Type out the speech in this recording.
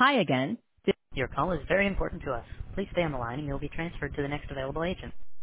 Try again. Your call is very important to us. Please stay on the line and you'll be transferred to the next available agent.